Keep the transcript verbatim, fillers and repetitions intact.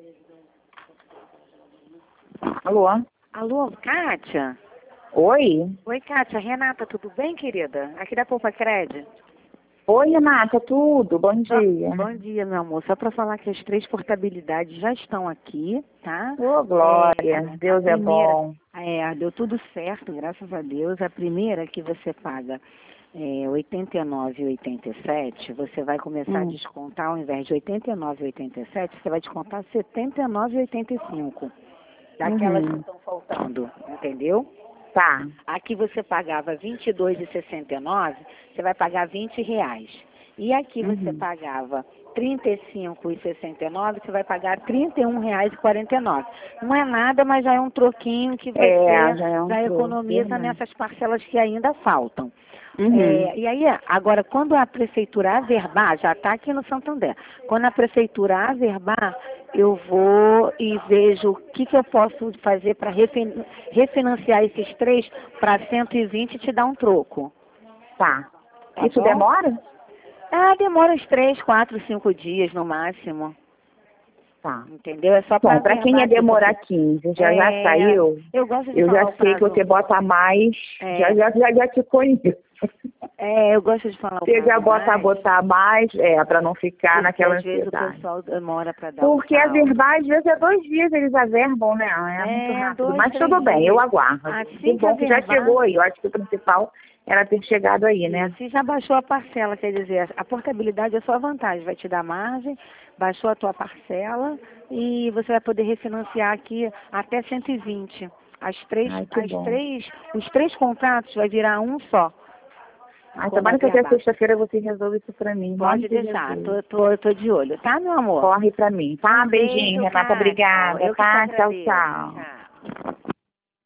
Alô? Alô, Kátia? Oi? Oi, Kátia. Renata, tudo bem, querida? Aqui da Poupa Cred. Oi, Renata, tudo? Bom Só- dia. Bom dia, meu amor. Só para falar que as três portabilidades já estão aqui, tá? Ô, glória, É, Deus a é primeira, bom. é, deu tudo certo, graças a Deus. A primeira que você paga é, oitenta e nove e oitenta e sete, você vai começar a Hum. descontar, ao invés de oitenta e nove e oitenta e sete, você vai descontar setenta e nove e oitenta e cinco. Daquelas que Uhum. estão faltando, entendeu? Tá. Aqui você pagava vinte e dois reais e sessenta e nove centavos, você vai pagar vinte reais. E aqui você Uhum. pagava trinta e cinco reais e sessenta e nove centavos, você vai pagar trinta e um reais e quarenta e nove centavos. Não é nada, mas já é um troquinho que É, você já é um já troco, economiza verdade. nessas parcelas que ainda faltam. Uhum. É, e aí, agora, quando a prefeitura averbar, já está aqui no Santander, quando a prefeitura averbar, eu vou e vejo o que, que eu posso fazer para refin refinanciar esses três para cento e vinte e te dar um troco. Tá. Tá Isso bom? demora? Ah, demora uns três, quatro, cinco dias no máximo. Tá. Entendeu? É só para Bom, pra quem averbar ia aqui, demorar porque quinze, já já é, saiu, eu gosto de eu já falar o sei que prazo. você bota mais, É, já, já, já, já te conheço. é, eu gosto de falar o Você já prazo bota mais. botar mais, é, pra não ficar Porque naquela às vezes o ansiedade. pessoal demora para dar o Porque a saldo. verdade, às vezes é dois dias eles averbam, né? É muito É, rápido. dois, Mas três tudo bem, eu dias. aguardo. Que Assim que bom que já averbar, chegou aí. Eu acho que o principal era ter chegado aí, né? isso, e já baixou a parcela, quer dizer, a portabilidade é só vantagem, vai te dar margem, baixou a tua parcela e você vai poder refinanciar aqui até cento e vinte. As três, Ai, que as bom. três, os três contratos vai virar um só, Ai, quando tomara que até averbar. sexta-feira você resolva isso pra mim. Em nome Pode de deixar, Jesus. tô, tô, tô de olho, tá, meu amor? Corre pra mim, tá? Um Beijinho, beijo, Renata. Kátia. Obrigada, Eu que te tá? Tchau, agradeço. tchau. Tchau.